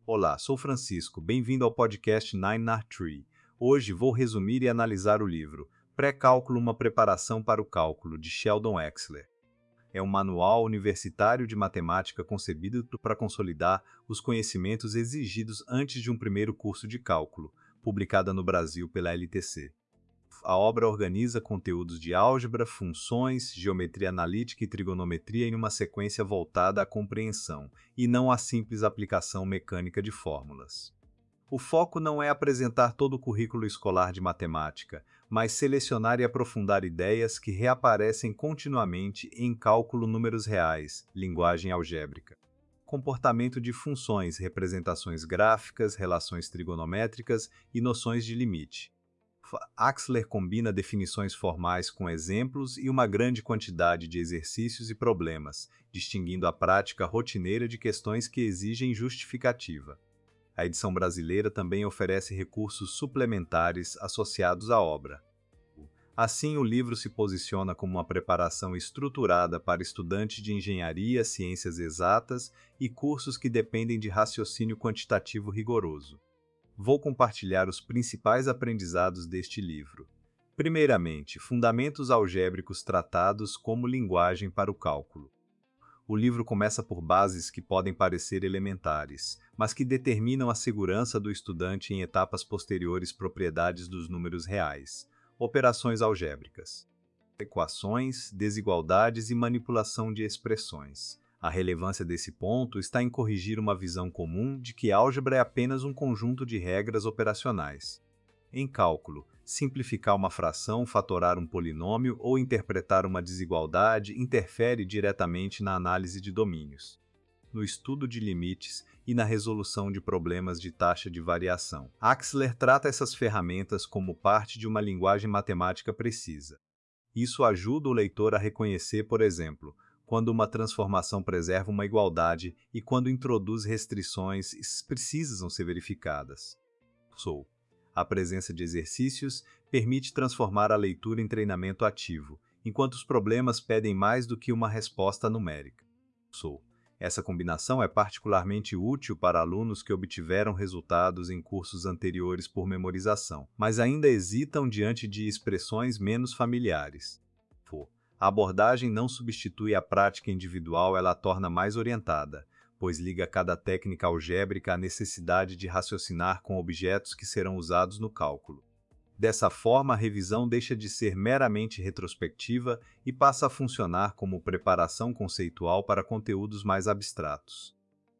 Olá, sou Francisco, bem-vindo ao podcast Nine Art Tree. Hoje vou resumir e analisar o livro Pré-Cálculo, uma preparação para o cálculo, de Sheldon Exler. É um manual universitário de matemática concebido para consolidar os conhecimentos exigidos antes de um primeiro curso de cálculo, publicada no Brasil pela LTC. A obra organiza conteúdos de álgebra, funções, geometria analítica e trigonometria em uma sequência voltada à compreensão, e não à simples aplicação mecânica de fórmulas. O foco não é apresentar todo o currículo escolar de matemática, mas selecionar e aprofundar ideias que reaparecem continuamente em cálculo números reais, linguagem algébrica. Comportamento de funções, representações gráficas, relações trigonométricas e noções de limite. Axler combina definições formais com exemplos e uma grande quantidade de exercícios e problemas, distinguindo a prática rotineira de questões que exigem justificativa. A edição brasileira também oferece recursos suplementares associados à obra. Assim, o livro se posiciona como uma preparação estruturada para estudantes de engenharia, ciências exatas e cursos que dependem de raciocínio quantitativo rigoroso. Vou compartilhar os principais aprendizados deste livro. Primeiramente, fundamentos algébricos tratados como linguagem para o cálculo. O livro começa por bases que podem parecer elementares, mas que determinam a segurança do estudante em etapas posteriores, propriedades dos números reais, operações algébricas, equações, desigualdades e manipulação de expressões. A relevância desse ponto está em corrigir uma visão comum de que álgebra é apenas um conjunto de regras operacionais. Em cálculo, simplificar uma fração, fatorar um polinômio ou interpretar uma desigualdade interfere diretamente na análise de domínios, no estudo de limites e na resolução de problemas de taxa de variação. Axler trata essas ferramentas como parte de uma linguagem matemática precisa. Isso ajuda o leitor a reconhecer, por exemplo, quando uma transformação preserva uma igualdade e quando introduz restrições precisam ser verificadas. A presença de exercícios permite transformar a leitura em treinamento ativo, enquanto os problemas pedem mais do que uma resposta numérica. Essa combinação é particularmente útil para alunos que obtiveram resultados em cursos anteriores por memorização, mas ainda hesitam diante de expressões menos familiares. A abordagem não substitui a prática individual, ela a torna mais orientada, pois liga cada técnica algébrica à necessidade de raciocinar com objetos que serão usados no cálculo. Dessa forma, a revisão deixa de ser meramente retrospectiva e passa a funcionar como preparação conceitual para conteúdos mais abstratos.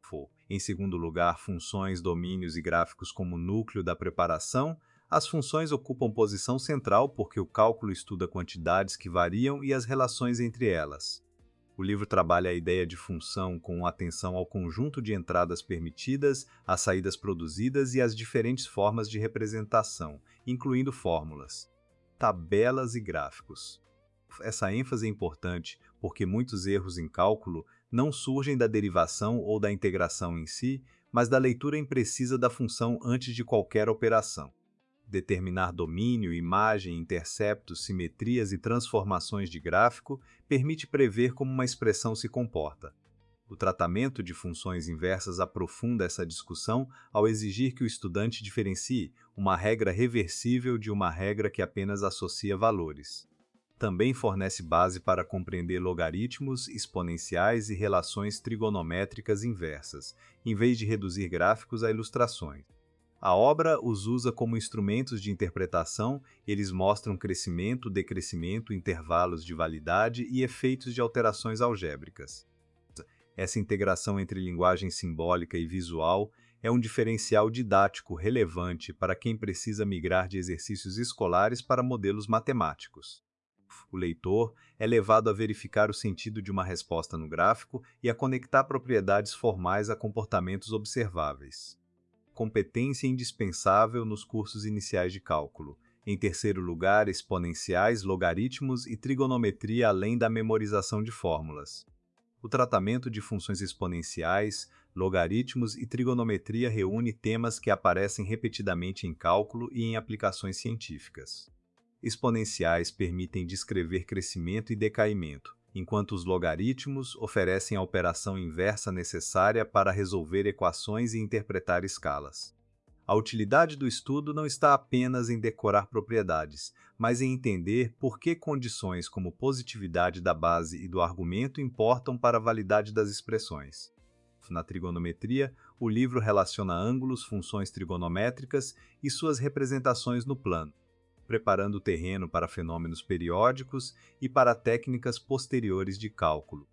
Em segundo lugar, funções, domínios e gráficos como núcleo da preparação. As funções ocupam posição central porque o cálculo estuda quantidades que variam e as relações entre elas. O livro trabalha a ideia de função com atenção ao conjunto de entradas permitidas, às saídas produzidas e às diferentes formas de representação, incluindo fórmulas, tabelas e gráficos. Essa ênfase é importante porque muitos erros em cálculo não surgem da derivação ou da integração em si, mas da leitura imprecisa da função antes de qualquer operação. Determinar domínio, imagem, interceptos, simetrias e transformações de gráfico permite prever como uma expressão se comporta. O tratamento de funções inversas aprofunda essa discussão ao exigir que o estudante diferencie uma regra reversível de uma regra que apenas associa valores. Também fornece base para compreender logaritmos, exponenciais e relações trigonométricas inversas, em vez de reduzir gráficos a ilustrações. A obra os usa como instrumentos de interpretação, eles mostram crescimento, decrescimento, intervalos de validade e efeitos de alterações algébricas. Essa integração entre linguagem simbólica e visual é um diferencial didático relevante para quem precisa migrar de exercícios escolares para modelos matemáticos. O leitor é levado a verificar o sentido de uma resposta no gráfico e a conectar propriedades formais a comportamentos observáveis. Competência indispensável nos cursos iniciais de cálculo. Em terceiro lugar, exponenciais, logaritmos e trigonometria além da memorização de fórmulas. O tratamento de funções exponenciais, logaritmos e trigonometria reúne temas que aparecem repetidamente em cálculo e em aplicações científicas. Exponenciais permitem descrever crescimento e decaimento, enquanto os logaritmos oferecem a operação inversa necessária para resolver equações e interpretar escalas. A utilidade do estudo não está apenas em decorar propriedades, mas em entender por que condições como positividade da base e do argumento importam para a validade das expressões. Na trigonometria, o livro relaciona ângulos, funções trigonométricas e suas representações no plano, preparando o terreno para fenômenos periódicos e para técnicas posteriores de cálculo.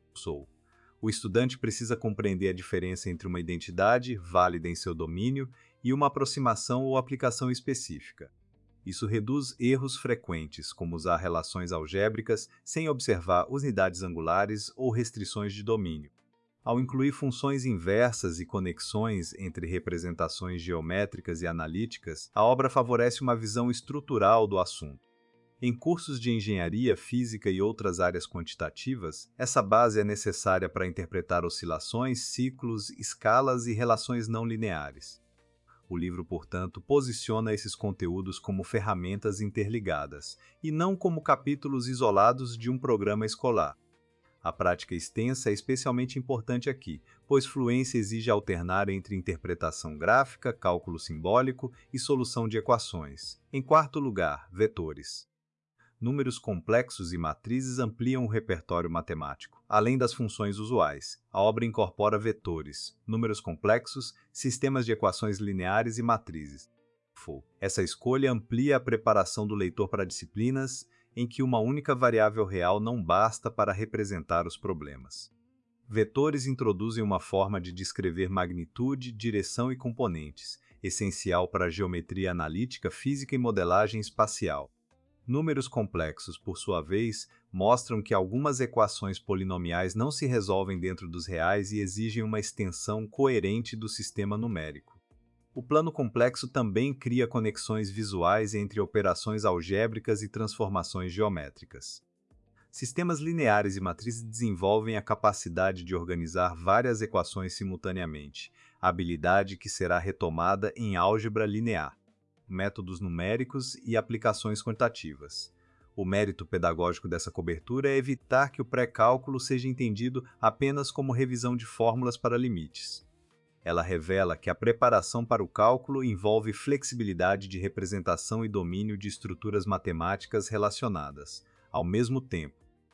O estudante precisa compreender a diferença entre uma identidade, válida em seu domínio, e uma aproximação ou aplicação específica. Isso reduz erros frequentes, como usar relações algébricas sem observar unidades angulares ou restrições de domínio. Ao incluir funções inversas e conexões entre representações geométricas e analíticas, a obra favorece uma visão estrutural do assunto. Em cursos de engenharia, física e outras áreas quantitativas, essa base é necessária para interpretar oscilações, ciclos, escalas e relações não lineares. O livro, portanto, posiciona esses conteúdos como ferramentas interligadas, e não como capítulos isolados de um programa escolar. A prática extensa é especialmente importante aqui, pois fluência exige alternar entre interpretação gráfica, cálculo simbólico e solução de equações. Em quarto lugar, vetores. Números complexos e matrizes ampliam o repertório matemático. Além das funções usuais, a obra incorpora vetores, números complexos, sistemas de equações lineares e matrizes. Essa escolha amplia a preparação do leitor para disciplinas em que uma única variável real não basta para representar os problemas. Vetores introduzem uma forma de descrever magnitude, direção e componentes, essencial para a geometria analítica, física e modelagem espacial. Números complexos, por sua vez, mostram que algumas equações polinomiais não se resolvem dentro dos reais e exigem uma extensão coerente do sistema numérico. O plano complexo também cria conexões visuais entre operações algébricas e transformações geométricas. Sistemas lineares e matrizes desenvolvem a capacidade de organizar várias equações simultaneamente, habilidade que será retomada em álgebra linear, métodos numéricos e aplicações quantitativas. O mérito pedagógico dessa cobertura é evitar que o pré-cálculo seja entendido apenas como revisão de fórmulas para limites. Ela revela que a preparação para o cálculo envolve flexibilidade de representação e domínio de estruturas matemáticas relacionadas. Ao mesmo tempo,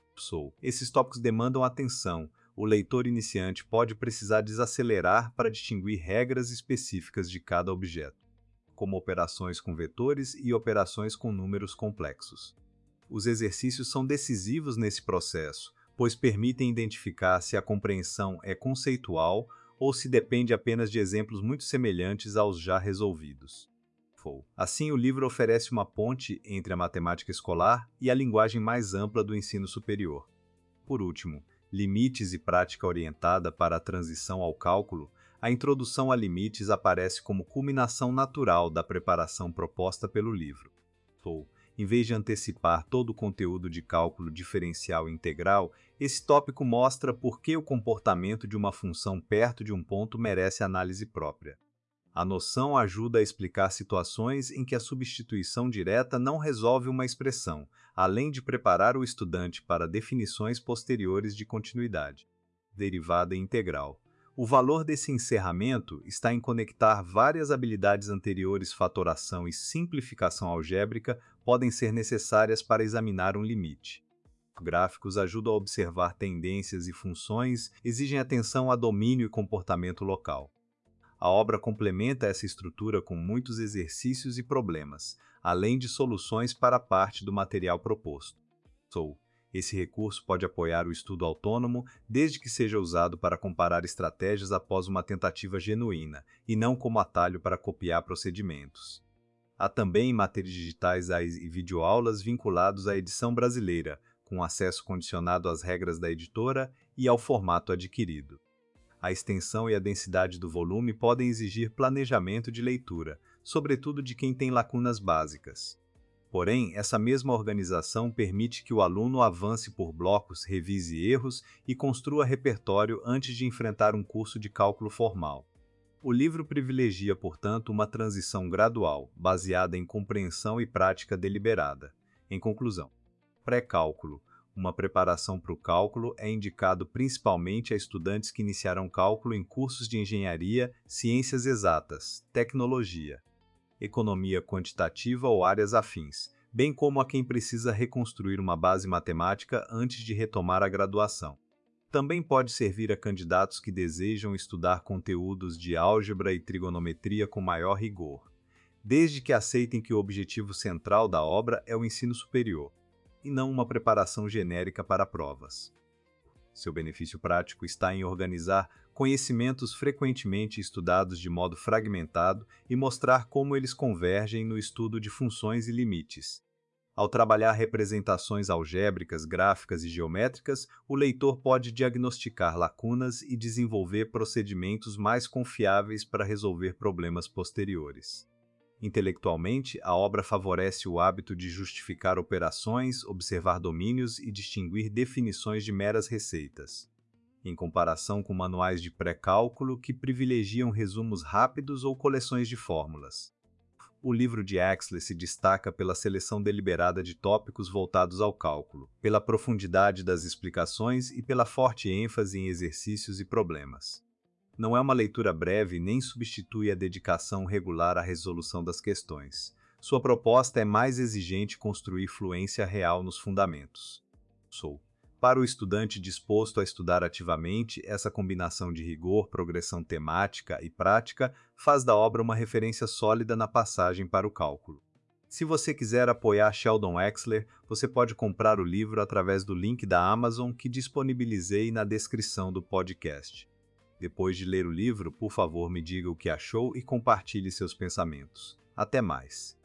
esses tópicos demandam atenção. O leitor iniciante pode precisar desacelerar para distinguir regras específicas de cada objeto, como operações com vetores e operações com números complexos. Os exercícios são decisivos nesse processo, pois permitem identificar se a compreensão é conceitual ou se depende apenas de exemplos muito semelhantes aos já resolvidos. Assim, o livro oferece uma ponte entre a matemática escolar e a linguagem mais ampla do ensino superior. Por último, limites e prática orientada para a transição ao cálculo, a introdução a limites aparece como culminação natural da preparação proposta pelo livro. Em vez de antecipar todo o conteúdo de cálculo diferencial e integral, esse tópico mostra por que o comportamento de uma função perto de um ponto merece análise própria. A noção ajuda a explicar situações em que a substituição direta não resolve uma expressão, além de preparar o estudante para definições posteriores de continuidade, derivada e integral. O valor desse encerramento está em conectar várias habilidades anteriores. Fatoração e simplificação algébrica podem ser necessárias para examinar um limite. Gráficos ajudam a observar tendências e funções, exigem atenção a domínio e comportamento local. A obra complementa essa estrutura com muitos exercícios e problemas, além de soluções para parte do material proposto. Esse recurso pode apoiar o estudo autônomo, desde que seja usado para comparar estratégias após uma tentativa genuína, e não como atalho para copiar procedimentos. Há também materiais digitais e videoaulas vinculados à edição brasileira, com acesso condicionado às regras da editora e ao formato adquirido. A extensão e a densidade do volume podem exigir planejamento de leitura, sobretudo de quem tem lacunas básicas. Porém, essa mesma organização permite que o aluno avance por blocos, revise erros e construa repertório antes de enfrentar um curso de cálculo formal. O livro privilegia, portanto, uma transição gradual, baseada em compreensão e prática deliberada. Em conclusão, pré-cálculo. Uma preparação para o cálculo é indicado principalmente a estudantes que iniciarão cálculo em cursos de engenharia, ciências exatas, tecnologia, economia quantitativa ou áreas afins, bem como a quem precisa reconstruir uma base matemática antes de retomar a graduação. Também pode servir a candidatos que desejam estudar conteúdos de álgebra e trigonometria com maior rigor, desde que aceitem que o objetivo central da obra é o ensino superior, e não uma preparação genérica para provas. Seu benefício prático está em organizar conhecimentos frequentemente estudados de modo fragmentado e mostrar como eles convergem no estudo de funções e limites. Ao trabalhar representações algébricas, gráficas e geométricas, o leitor pode diagnosticar lacunas e desenvolver procedimentos mais confiáveis para resolver problemas posteriores. Intelectualmente, a obra favorece o hábito de justificar operações, observar domínios e distinguir definições de meras receitas, em comparação com manuais de pré-cálculo que privilegiam resumos rápidos ou coleções de fórmulas. O livro de Exler se destaca pela seleção deliberada de tópicos voltados ao cálculo, pela profundidade das explicações e pela forte ênfase em exercícios e problemas. Não é uma leitura breve nem substitui a dedicação regular à resolução das questões. Sua proposta é mais exigente construir fluência real nos fundamentos. Para o estudante disposto a estudar ativamente, essa combinação de rigor, progressão temática e prática faz da obra uma referência sólida na passagem para o cálculo. Se você quiser apoiar Sheldon Exler, você pode comprar o livro através do link da Amazon que disponibilizei na descrição do podcast. Depois de ler o livro, por favor, me diga o que achou e compartilhe seus pensamentos. Até mais!